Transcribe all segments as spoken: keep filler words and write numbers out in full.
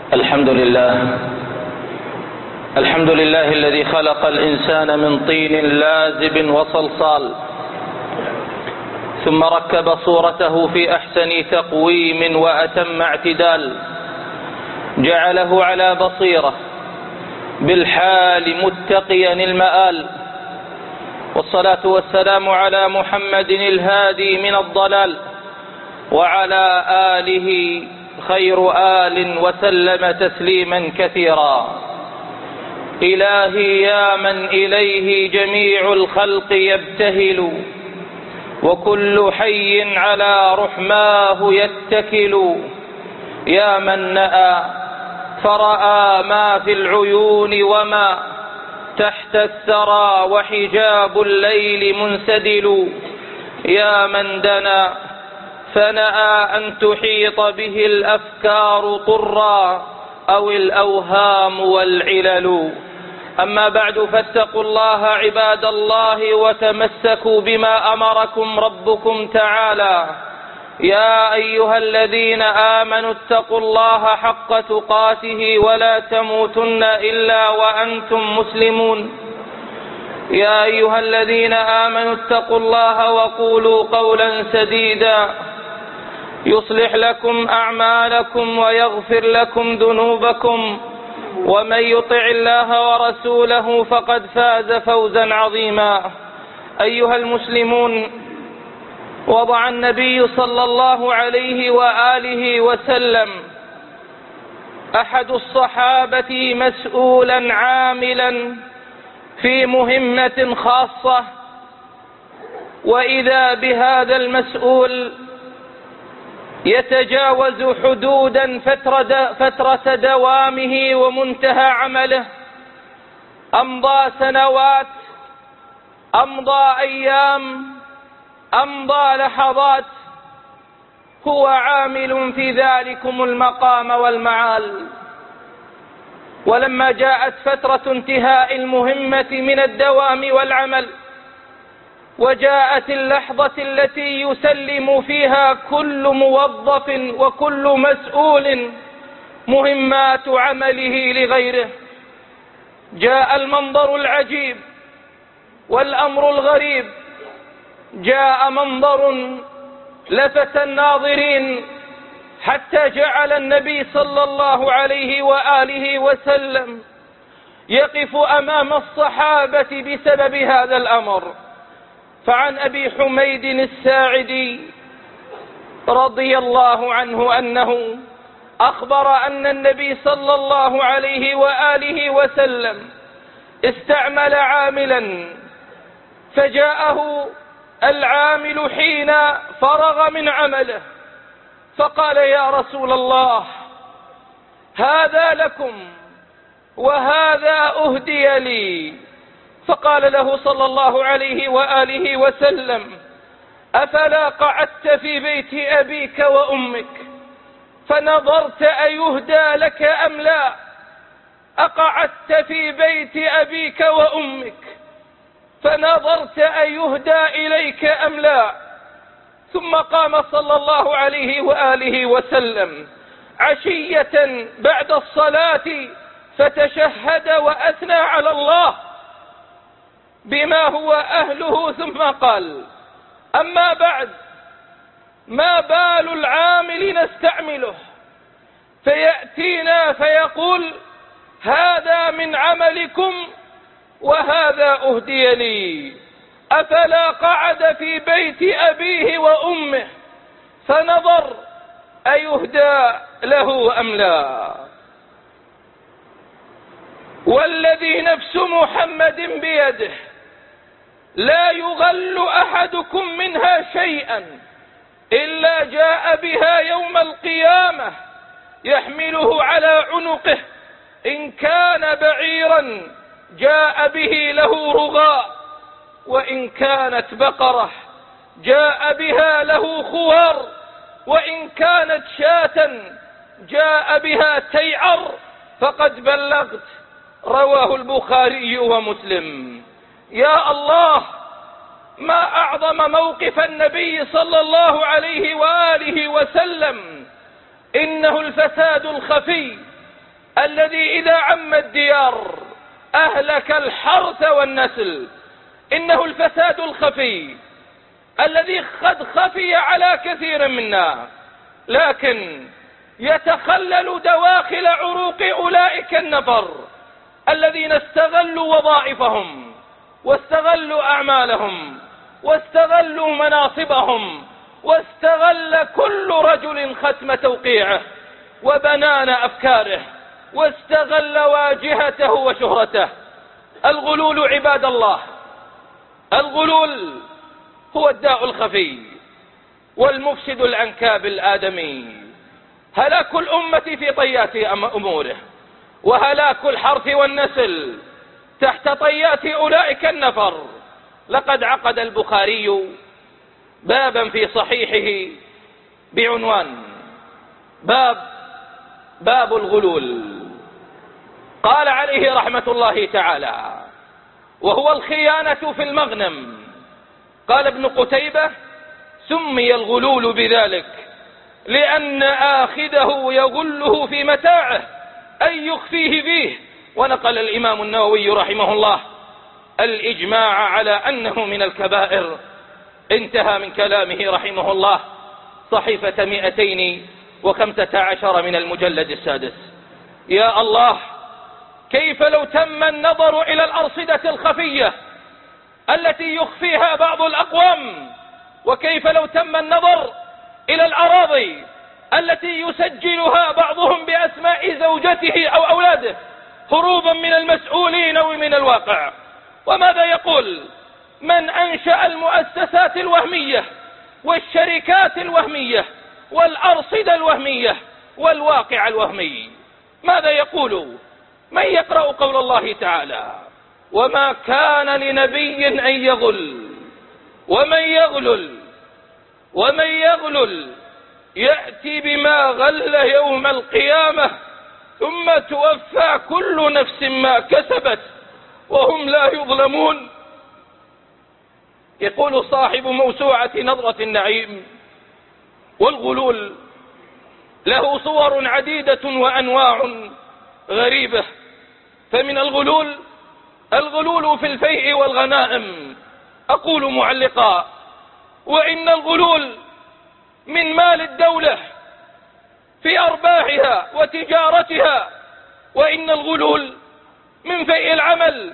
الحمد لله الحمد لله الذي خلق الإنسان من طين لازب وصلصال، ثم ركب صورته في أحسن تقويم وأتم اعتدال، جعله على بصيرة بالحال متقيا المآل، والصلاة والسلام على محمد الهادي من الضلال وعلى آله خير آل وسلم تسليما كثيرا. إلهي يا من إليه جميع الخلق يبتهل، وكل حي على رحماه يتكل، يا من نأى فرأى ما في العيون وما تحت الثرى وحجاب الليل منسدل، يا من دنا فنأى أن تحيط به الأفكار طرا أو الأوهام والعلل. أما بعد، فاتقوا الله عباد الله وتمسكوا بما أمركم ربكم تعالى. يا أيها الذين آمنوا اتقوا الله حق تقاته ولا تموتن إلا وأنتم مسلمون. يا أيها الذين آمنوا اتقوا الله وقولوا قولا سديدا يصلح لكم أعمالكم ويغفر لكم ذنوبكم، ومن يطع الله ورسوله فقد فاز فوزا عظيما. أيها المسلمون، وضع النبي صلى الله عليه وآله وسلم أحد الصحابة مسؤولا عاملا في مهمة خاصة، وإذا بهذا المسؤول يتجاوز حدودا فترة دوامه ومنتهى عمله. أمضى سنوات، أمضى أيام، أمضى لحظات، هو عامل في ذلكم المقام والمعال. ولما جاءت فترة انتهاء المهمة من الدوام والعمل، وجاءت اللحظة التي يسلم فيها كل موظف وكل مسؤول مهمات عمله لغيره، جاء المنظر العجيب والأمر الغريب. جاء منظر لفت الناظرين حتى جعل النبي صلى الله عليه وآله وسلم يقف أمام الصحابة بسبب هذا الأمر. فعن أبي حميد الساعدي رضي الله عنه أنه أخبر أن النبي صلى الله عليه وآله وسلم استعمل عاملا، فجاءه العامل حين فرغ من عمله فقال: يا رسول الله، هذا لكم وهذا أهدي لي. فقال له صلى الله عليه وآله وسلم: أفلا قعدت في بيت أبيك وأمك فنظرت أيهدى لك أم لا؟ أقعدت في بيت أبيك وأمك فنظرت أيهدى إليك أم لا؟ ثم قام صلى الله عليه وآله وسلم عشية بعد الصلاة فتشهد وأثنى على الله بما هو أهله، ثم قال: أما بعد، ما بال العامل نستعمله فيأتينا فيقول: هذا من عملكم وهذا أهدي لي. أفلا قعد في بيت أبيه وأمه فنظر أيهدى له أم لا؟ والذي نفس محمد بيده لا يغل أحدكم منها شيئا إلا جاء بها يوم القيامة يحمله على عنقه، إن كان بعيرا جاء به له رغاء، وإن كانت بقرة جاء بها له خوار، وإن كانت شاة جاء بها تيعر. فقد بلغت. رواه البخاري ومسلم. يا الله، ما أعظم موقف النبي صلى الله عليه وآله وسلم. إنه الفساد الخفي الذي إذا عم الديار أهلك الحرث والنسل. إنه الفساد الخفي الذي قد خفي على كثير منا، لكن يتخلل دواخل عروق أولئك النفر الذين استغلوا وظائفهم واستغلوا أعمالهم واستغلوا مناصبهم، واستغل كل رجل ختم توقيعه وبنان أفكاره، واستغل واجهته وشهرته. الغلول عباد الله، الغلول هو الداء الخفي والمفسد العنكاب الآدمي. هلاك الأمة في طيات أموره، وهلاك الحرث والنسل تحت طيات أولئك النفر. لقد عقد البخاري بابا في صحيحه بعنوان باب باب الغلول. قال عليه رحمة الله تعالى: وهو الخيانة في المغنم. قال ابن قتيبة: سمي الغلول بذلك لأن آخذه يغله في متاعه أي يخفيه فيه. ونقل الإمام النووي رحمه الله الإجماع على أنه من الكبائر. انتهى من كلامه رحمه الله صحيفة مئتين وخمسة عشر من المجلد السادس. يا الله، كيف لو تم النظر إلى الأرصدة الخفية التي يخفيها بعض الأقوام، وكيف لو تم النظر إلى الأراضي التي يسجلها بعضهم بأسماء زوجته أو أولاده هروبا من المسؤولين ومن الواقع. وماذا يقول من أنشأ المؤسسات الوهمية والشركات الوهمية والأرصدة الوهمية والواقع الوهمي؟ ماذا يقول من يقرأ قول الله تعالى: وما كان لنبي أن يغل ومن يغلل ومن يغلل يأتي بما غل يوم القيامة ثم توفى كل نفس ما كسبت وهم لا يظلمون. يقول صاحب موسوعة نظرة النعيم: والغلول له صور عديدة وأنواع غريبة. فمن الغلول الغلول في الفيء والغنائم. أقول معلقا: وإن الغلول من مال الدولة في أرباحها وتجارتها، وإن الغلول من فيء العمل،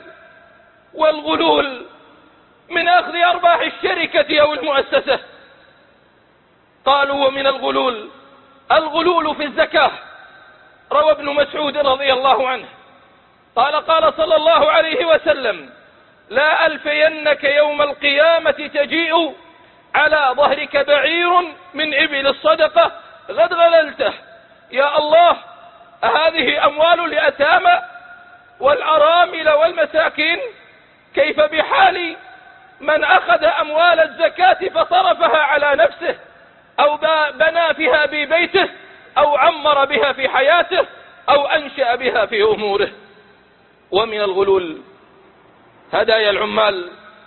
والغلول من أخذ أرباح الشركة أو المؤسسة. قالوا: ومن الغلول الغلول في الزكاة. روى ابن مسعود رضي الله عنه قال: قال صلى الله عليه وسلم: لا ألفينك يوم القيامة تجيء على ظهرك بعير من إبل الصدقة قد غللته. يا الله، هذه أموال اليتامى والأرامل والمساكين؟ كيف بحال من أخذ أموال الزكاة فصرفها على نفسه أو بنى بها ببيته أو عمر بها في حياته أو أنشأ بها في أموره؟ ومن الغلول هدايا العمال.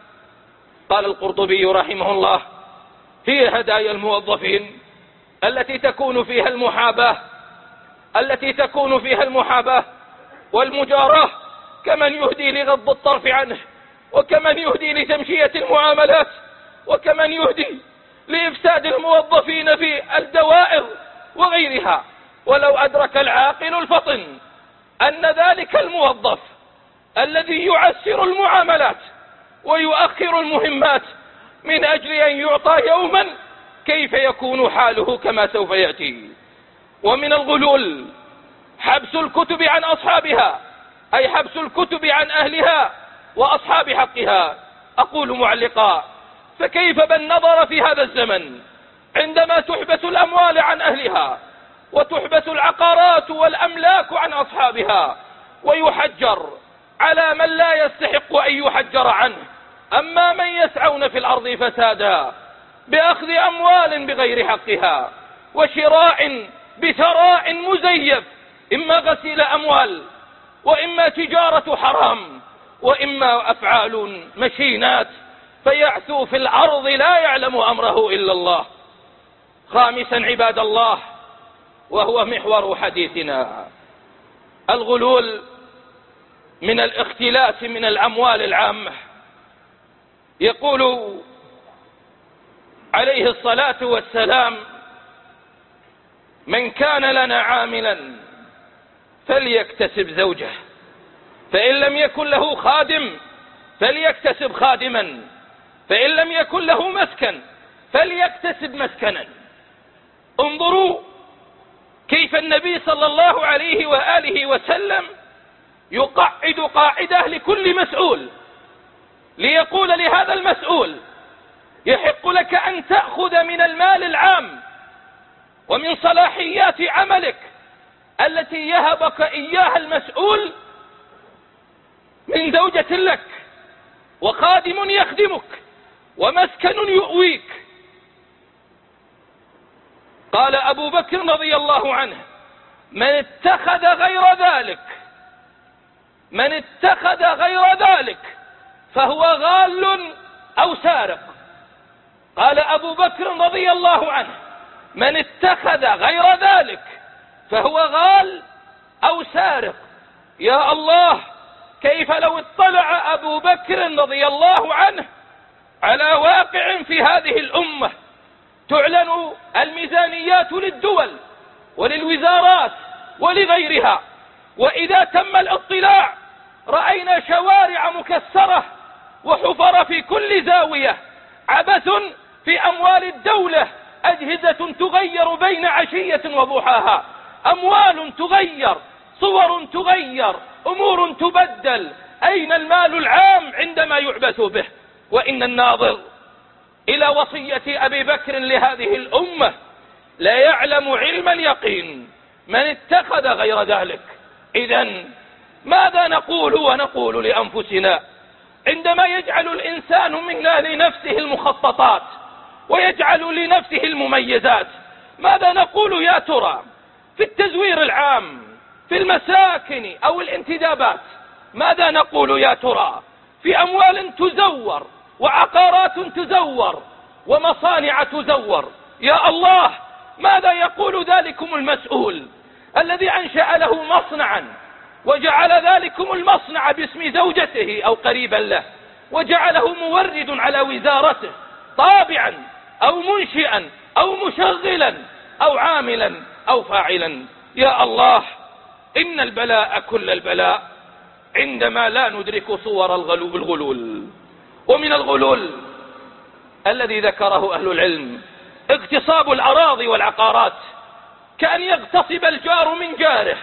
قال القرطبي رحمه الله: هي هدايا الموظفين التي تكون فيها المحاباة التي تكون فيها المحاباة والمجاراة، كمن يهدي لغض الطرف عنه، وكمن يهدي لتمشية المعاملات، وكمن يهدي لإفساد الموظفين في الدوائر وغيرها. ولو أدرك العاقل الفطن أن ذلك الموظف الذي يعسر المعاملات ويؤخر المهمات من أجل أن يعطى يوما، كيف يكون حاله كما سوف يأتي. ومن الغلول حبس الكتب عن أصحابها، أي حبس الكتب عن أهلها وأصحاب حقها. أقول معلقا: فكيف بالنظر في هذا الزمن عندما تحبس الأموال عن أهلها وتحبس العقارات والأملاك عن أصحابها، ويحجر على من لا يستحق أن يحجر عنه. أما من يسعون في الأرض فسادا بأخذ أموال بغير حقها وشراء بثراء مزيف، إما غسيل أموال وإما تجارة حرام وإما أفعال مشينات، فيعثوا في الأرض لا يعلم أمره إلا الله. خامسا عباد الله، وهو محور حديثنا، الغلول من الاختلاس من الأموال العامة. يقول عليه الصلاة والسلام: من كان لنا عاملا فليكتسب زوجه، فإن لم يكن له خادم فليكتسب خادما، فإن لم يكن له مسكن فليكتسب مسكنا. انظروا كيف النبي صلى الله عليه وآله وسلم يقعد قاعدة لكل مسؤول، ليقول لهذا المسؤول: يحق لك أن تأخذ من المال العام ومن صلاحيات عملك التي يهبك إياها المسؤول من زوجة لك وخادم يخدمك ومسكن يؤويك. قال أبو بكر رضي الله عنه: من اتخذ غير ذلك من اتخذ غير ذلك فهو غال أو سارق. قال أبو بكر رضي الله عنه: من اتخذ غير ذلك فهو غال أو سارق. يا الله، كيف لو اطلع أبو بكر رضي الله عنه على واقع في هذه الأمة تعلن الميزانيات للدول وللوزارات ولغيرها، وإذا تم الاطلاع رأينا شوارع مكسرة وحفر في كل زاوية، عبث في أموال الدولة، أجهزة تغير بين عشية وضحاها، أموال تغير، صور تغير، أمور تبدل. أين المال العام عندما يعبث به؟ وإن الناظر إلى وصية أبي بكر لهذه الأمة لا يعلم علم اليقين من اتخذ غير ذلك. إذن ماذا نقول ونقول لأنفسنا عندما يجعل الإنسان من لنفسه المخططات ويجعل لنفسه المميزات؟ ماذا نقول يا ترى في التزوير العام في المساكن أو الانتدابات؟ ماذا نقول يا ترى في أموال تزور وعقارات تزور ومصانع تزور؟ يا الله، ماذا يقول ذلكم المسؤول الذي أنشأ له مصنعا وجعل ذلكم المصنع باسم زوجته أو قريبا له وجعله مورد على وزارته طابعا أو منشئا أو مشغلا أو عاملا أو فاعلا؟ يا الله، إن البلاء كل البلاء عندما لا ندرك صور الغلول. ومن الغلول الذي ذكره أهل العلم اغتصاب الأراضي والعقارات، كأن يغتصب الجار من جاره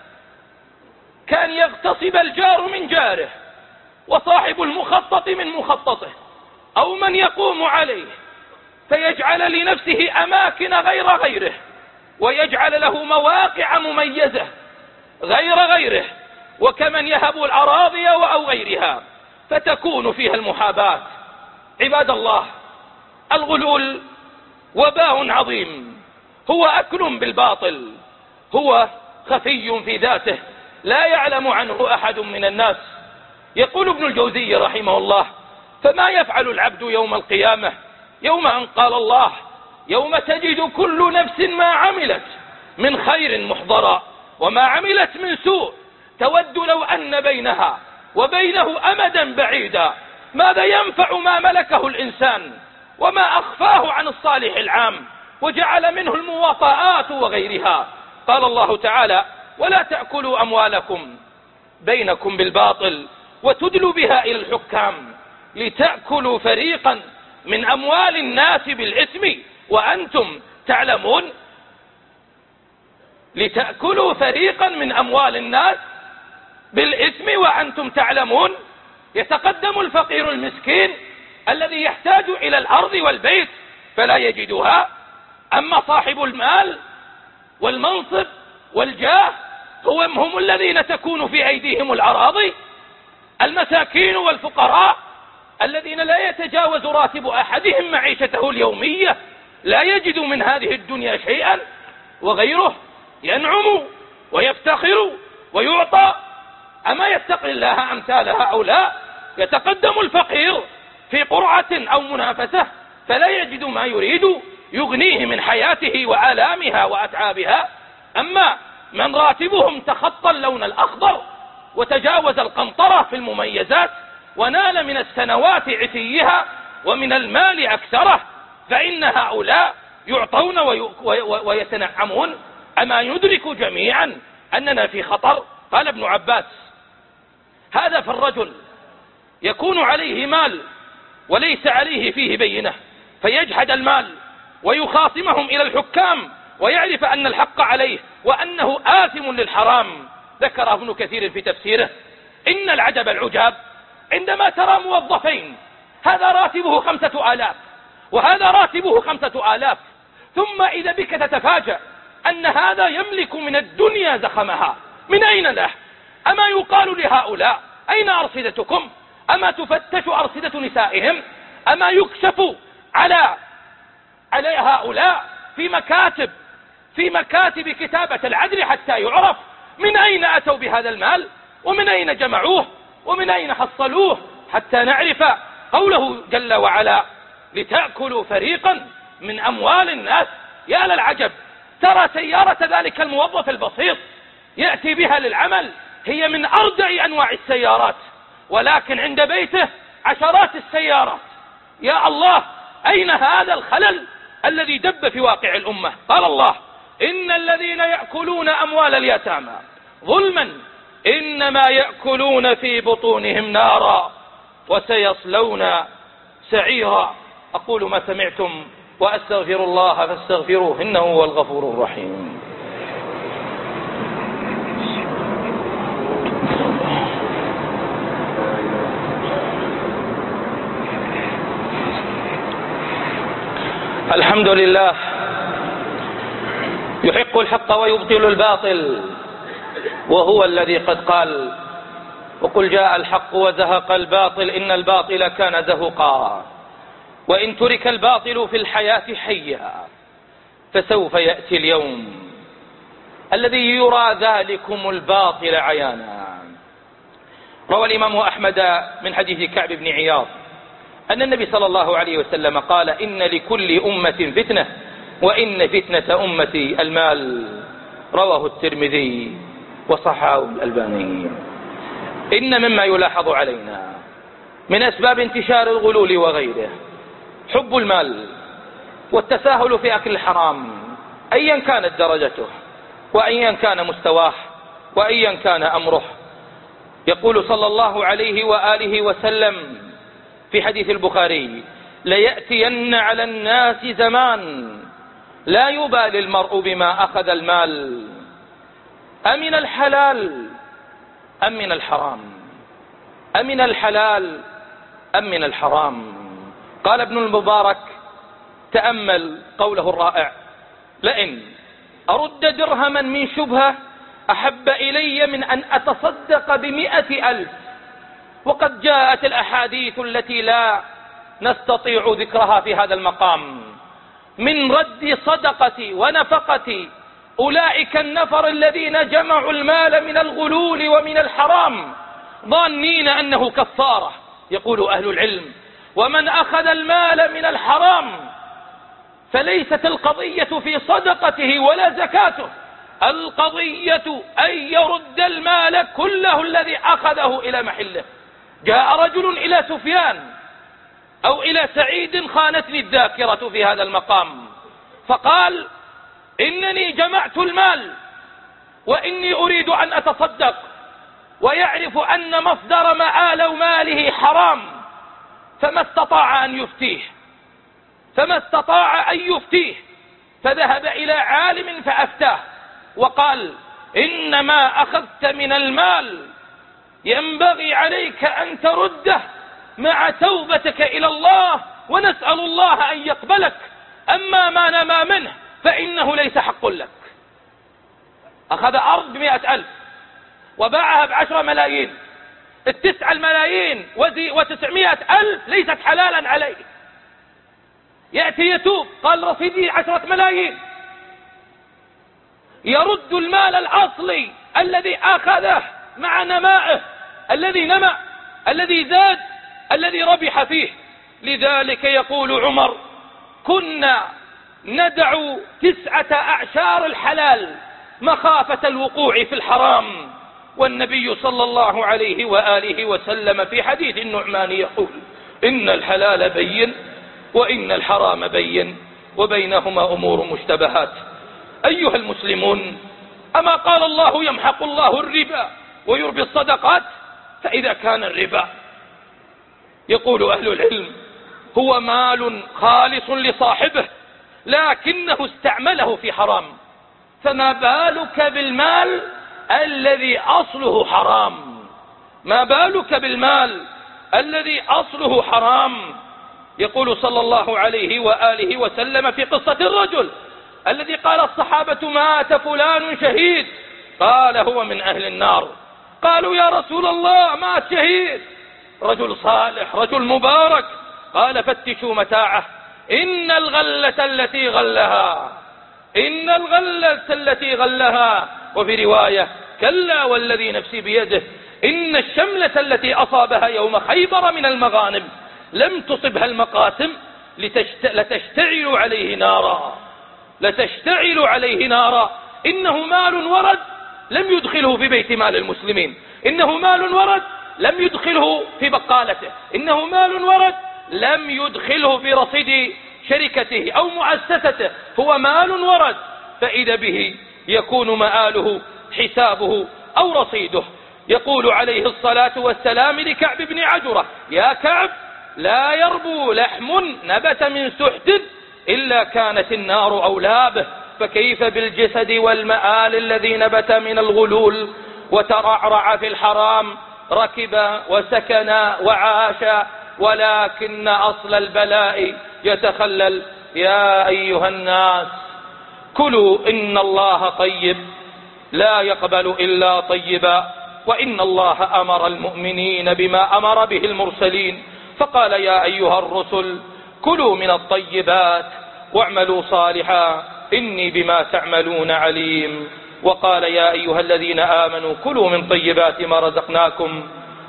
كأن يغتصب الجار من جاره وصاحب المخطط من مخططه أو من يقوم عليه، فيجعل لنفسه أماكن غير غيره ويجعل له مواقع مميزة غير غيره، وكمن يهب الأراضي أو غيرها فتكون فيها المحاباة. عباد الله، الغلول وباء عظيم، هو أكل بالباطل، هو خفي في ذاته لا يعلم عنه أحد من الناس. يقول ابن الجوزي رحمه الله: فما يفعل العبد يوم القيامة يوم أن قال الله: يوم تجد كل نفس ما عملت من خير محضرا وما عملت من سوء تود لو أن بينها وبينه أمدا بعيدا. ماذا ينفع ما ملكه الإنسان وما أخفاه عن الصالح العام وجعل منه المواطآت وغيرها؟ قال الله تعالى: ولا تأكلوا أموالكم بينكم بالباطل وتدلوا بها إلى الحكام لتأكلوا فريقا من أموال الناس بالإثم وأنتم تعلمون. لتأكلوا فريقا من أموال الناس بالإثم وأنتم تعلمون. يتقدم الفقير المسكين الذي يحتاج إلى الأرض والبيت فلا يجدها، أما صاحب المال والمنصب والجاه هم الذين تكون في أيديهم الأراضي. المساكين والفقراء الذين لا يتجاوز راتب أحدهم معيشته اليومية لا يجد من هذه الدنيا شيئا، وغيره ينعم ويفتخر ويعطى. أما يتقي الله أمثالها أو لا؟ يتقدم الفقير في قرعة أو منافسة فلا يجد ما يريد يغنيه من حياته وآلامها وأتعابها، أما من راتبهم تخطى اللون الأخضر وتجاوز القنطرة في المميزات ونال من السنوات عتيها ومن المال أكثره، فإن هؤلاء يعطون ويتنعمون. أما يدرك جميعا أننا في خطر؟ قال ابن عباس: هذا في الرجل يكون عليه مال وليس عليه فيه بينة، فيجحد المال ويخاصمهم إلى الحكام ويعرف أن الحق عليه وأنه آثم للحرام. ذكر ابن كثير في تفسيره: إن العجب العجاب عندما ترى موظفين، هذا راتبه خمسة آلاف وهذا راتبه خمسة آلاف، ثم إذا بك تتفاجأ أن هذا يملك من الدنيا زخمها. من أين له؟ أما يقال لهؤلاء: أين أرصدتكم؟ أما تفتش أرصدة نسائهم؟ أما يكشف على على هؤلاء في مكاتب في مكاتب كتابة العدل حتى يعرف من أين أتوا بهذا المال ومن أين جمعوه ومن أين حصلوه، حتى نعرف قوله جل وعلا: لتأكلوا فريقا من أموال الناس. يا للعجب، ترى سيارة ذلك الموظف البسيط يأتي بها للعمل هي من أردع أنواع السيارات، ولكن عند بيته عشرات السيارات. يا الله، أين هذا الخلل الذي دب في واقع الأمة؟ قال الله: إن الذين يأكلون أموال اليتامى ظلما إنما يأكلون في بطونهم نارا وسيصلون سعيرا. أقول ما سمعتم وأستغفر الله فاستغفروه إنه هو الغفور الرحيم. الحمد لله يحق الحق ويبطل الباطل، وهو الذي قد قال: وقل جاء الحق وزهق الباطل إن الباطل كان زهقا. وإن ترك الباطل في الحياة حيا فسوف يأتي اليوم الذي يرى ذلكم الباطل عيانا. روى الإمام أحمد من حديث كعب بن عياض أن النبي صلى الله عليه وسلم قال: إن لكل أمة فتنة وإن فتنة أمتي المال. رواه الترمذي وصححه الألباني. إن مما يلاحظ علينا من أسباب انتشار الغلول وغيره حب المال والتساهل في أكل الحرام، أيا كانت درجته وأيا كان مستواه وأيا كان أمره. يقول صلى الله عليه وآله وسلم في حديث البخاري: ليأتين على الناس زمان لا يبالي المرء بما أخذ المال أمن الحلال أم من الحرام، أمن الحلال أم من الحرام. قال ابن المبارك: تأمل قوله الرائع: لئن أرد درهما من شبهة أحب إلي من أن أتصدق بمئة ألف. وقد جاءت الأحاديث التي لا نستطيع ذكرها في هذا المقام من رد صدقة ونفقة أولئك النفر الذين جمعوا المال من الغلول ومن الحرام ظانين أنه كفارة. يقول أهل العلم: ومن أخذ المال من الحرام فليست القضية في صدقته ولا زكاته، القضية أن يرد المال كله الذي أخذه إلى محله. جاء رجل إلى سفيان أو إلى سعيد، خانتني الذاكرة في هذا المقام، فقال: إنني جمعت المال وإني أريد أن أتصدق، ويعرف أن مصدر مآل ماله حرام، فما استطاع أن يفتيه فما استطاع أن يفتيه فذهب إلى عالم فأفتاه وقال: إنما أخذت من المال ينبغي عليك أن ترده مع توبتك إلى الله، ونسأل الله أن يقبلك، أما ما نما منه فإنه ليس حق لك. أخذ أرض بمئة ألف وباعها بعشرة ملايين، التسعة الملايين وتسعمائة ألف ليست حلالا عليه. يأتي يتوب، قال: رصيدي عشرة ملايين. يرد المال الأصلي الذي أخذه مع نمائه، الذي نمى، الذي زاد، الذي ربح فيه. لذلك يقول عمر: كنا ندع تسعة أعشار الحلال مخافة الوقوع في الحرام. والنبي صلى الله عليه وآله وسلم في حديث النعمان يقول: إن الحلال بين وإن الحرام بين وبينهما أمور مشتبهات. أيها المسلمون، أما قال الله: يمحق الله الربا ويربي الصدقات؟ فإذا كان الربا، يقول أهل العلم، هو مال خالص لصاحبه لكنه استعمله في حرام، فما بالك بالمال الذي أصله حرام؟ ما بالك بالمال الذي أصله حرام؟ يقول صلى الله عليه وآله وسلم في قصة الرجل الذي قال الصحابة: مات فلان شهيد، قال: هو من أهل النار. قالوا: يا رسول الله، مات شهيد، رجل صالح، رجل مبارك. قال: فتشوا متاعه، إن الغلة التي غلها إن الغلة التي غلها وفي رواية: كلا والذي نفسي بيده إن الشملة التي أصابها يوم خيبر من المغانم لم تصبها المقاسم لتشت... لتشتعل عليه نارا لتشتعل عليه نارا إنه مال ورد لم يدخله في بيت مال المسلمين، إنه مال ورد لم يدخله في بقالته، إنه مال ورد لم يدخله في رصيد شركته أو مؤسسته، هو مال ورد، فإذا به يكون مآله حسابه أو رصيده. يقول عليه الصلاة والسلام لكعب بن عجرة: يا كعب، لا يربو لحم نبت من سحت إلا كانت النار أولى به، فكيف بالجسد والمآل الذي نبت من الغلول وترعرع في الحرام، ركب وسكن وعاش، ولكن أصل البلاء يتخلل. يا أيها الناس، كلوا، إن الله طيب لا يقبل إلا طيبا، وإن الله أمر المؤمنين بما أمر به المرسلين، فقال: يا أيها الرسل كلوا من الطيبات واعملوا صالحا إني بما تعملون عليم. وقال: يا أيها الذين آمنوا كلوا من طيبات ما رزقناكم.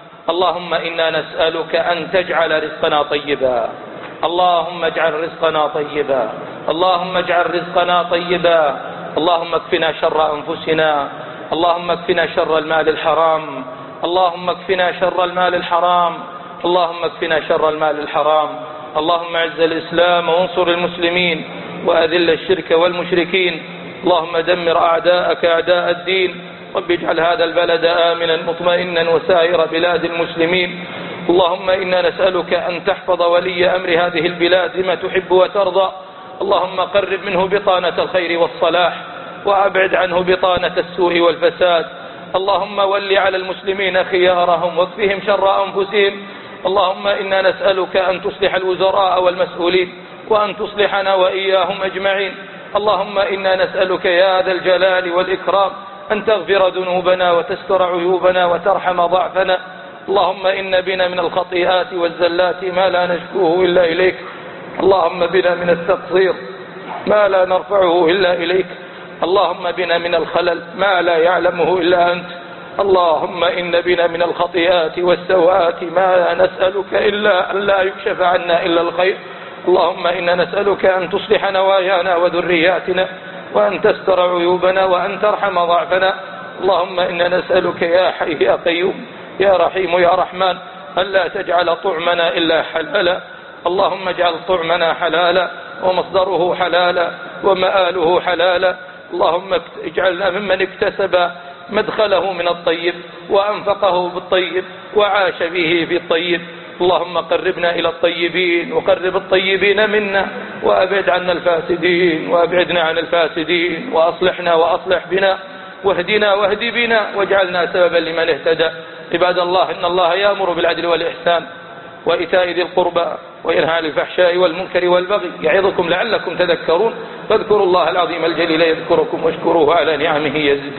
اللهم إنا نسألك أن تجعل رزقنا طيبا، اللهم اجعل رزقنا طيبا، اللهم اجعل رزقنا طيبا. اللهم اكفنا شر أنفسنا، اللهم اكفنا شر المال الحرام، اللهم اكفنا شر المال الحرام، اللهم اكفنا شر المال الحرام. اللهم اعز الإسلام وانصر المسلمين وأذل الشرك والمشركين. اللهم دمر أعداءك أعداء الدين. رب اجعل هذا البلد آمنا مطمئنا وسائر بلاد المسلمين. اللهم إنا نسألك أن تحفظ ولي أمر هذه البلاد بما تحب وترضى. اللهم قرب منه بطانة الخير والصلاح وأبعد عنه بطانة السوء والفساد. اللهم ول على المسلمين خيارهم واكفهم شر أنفسهم. اللهم إنا نسألك أن تصلح الوزراء والمسؤولين وأن تصلحنا وإياهم أجمعين. اللهم إنا نسألك يا ذا الجلال والإكرام أن تغفر ذنوبنا وتستر عيوبنا وترحم ضعفنا. اللهم إن بنا من الخطيئات والزلات ما لا نشكوه إلا إليك. اللهم بنا من التقصير ما لا نرفعه إلا إليك. اللهم بنا من الخلل ما لا يعلمه إلا أنت. اللهم إن بنا من الخطيئات والسوءات ما لا نسألك إلا أن لا يكشف عنا إلا الخير. اللهم إنا نسألك أن تصلح نوايانا وذرياتنا وأن تستر عيوبنا وأن ترحم ضعفنا. اللهم إنا نسألك يا حي يا قيوم يا رحيم يا رحمن ألا تجعل طعمنا إلا حلالا. اللهم اجعل طعمنا حلالا ومصدره حلالا ومآله حلالا. اللهم اجعلنا ممن اكتسب مدخله من الطيب وأنفقه بالطيب وعاش به في الطيب. اللهم قربنا إلى الطيبين وقرب الطيبين منا وأبعد عنا الفاسدين وأبعدنا عن الفاسدين وأصلحنا وأصلح بنا واهدنا واهد بنا واجعلنا سببا لمن اهتدى. عباد الله، إن الله يأمر بالعدل والإحسان وإيتاء ذي القربى وينهى عن الفحشاء والمنكر والبغي يعظكم لعلكم تذكرون. فاذكروا الله العظيم الجليل يذكركم واشكروه على نعمه يزدكم.